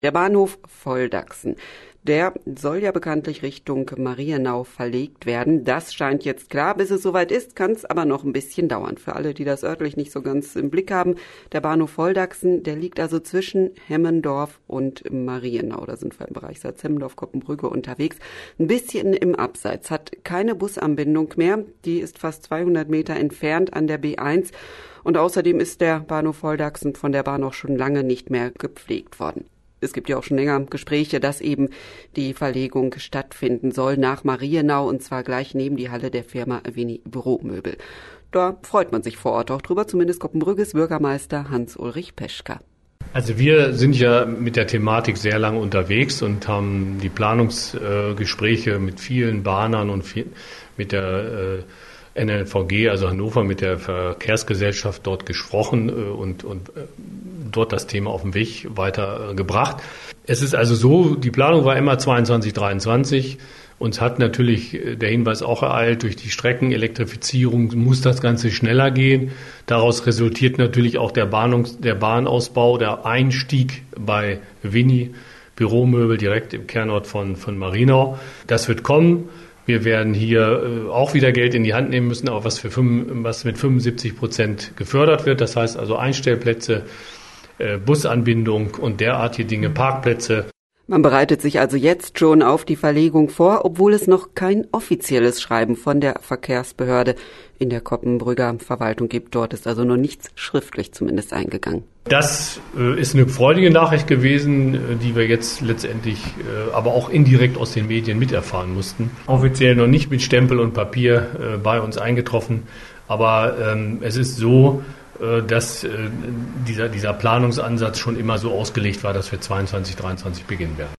Der Bahnhof Volldaxen, der soll ja bekanntlich Richtung Marienau verlegt werden. Das scheint jetzt klar. Bis es soweit ist, kann es aber noch ein bisschen dauern. Für alle, die das örtlich nicht so ganz im Blick haben, der Bahnhof Volldaxen, der liegt also zwischen Hemmendorf und Marienau. Da sind wir im Bereich Salz-Hemmendorf-Koppenbrügge unterwegs. Ein bisschen im Abseits, hat keine Busanbindung mehr. Die ist fast 200 Meter entfernt an der B1. Und außerdem ist der Bahnhof Volldaxen von der Bahn auch schon lange nicht mehr gepflegt worden. Es gibt ja auch schon länger Gespräche, dass eben die Verlegung stattfinden soll nach Marienau, und zwar gleich neben die Halle der Firma Vini Büromöbel. Da freut man sich vor Ort auch drüber, zumindest Koppenbrügges Bürgermeister Hans-Ulrich Peschka. Also wir sind ja mit der Thematik sehr lange unterwegs und haben die Planungsgespräche mit vielen Bahnern und mit der NLVG, also Hannover, mit der Verkehrsgesellschaft dort gesprochen und dort das Thema auf den Weg weitergebracht. Es ist also so, die Planung war immer 22, 23. Uns hat natürlich der Hinweis auch ereilt, durch die Streckenelektrifizierung muss das Ganze schneller gehen. Daraus resultiert natürlich auch der Bahnausbau, der Einstieg bei Vini Büromöbel direkt im Kernort von Marienau. Das wird kommen. Wir werden hier auch wieder Geld in die Hand nehmen müssen, aber was mit 75% gefördert wird. Das heißt also Einstellplätze, Busanbindung und derartige Dinge, Parkplätze. Man bereitet sich also jetzt schon auf die Verlegung vor, obwohl es noch kein offizielles Schreiben von der Verkehrsbehörde in der Koppenbrügger Verwaltung gibt. Dort ist also noch nichts schriftlich zumindest eingegangen. Das ist eine freudige Nachricht gewesen, die wir jetzt letztendlich aber auch indirekt aus den Medien miterfahren mussten. Offiziell noch nicht mit Stempel und Papier bei uns eingetroffen, aber es ist so, dass dieser Planungsansatz schon immer so ausgelegt war, dass wir 22, 23 beginnen werden.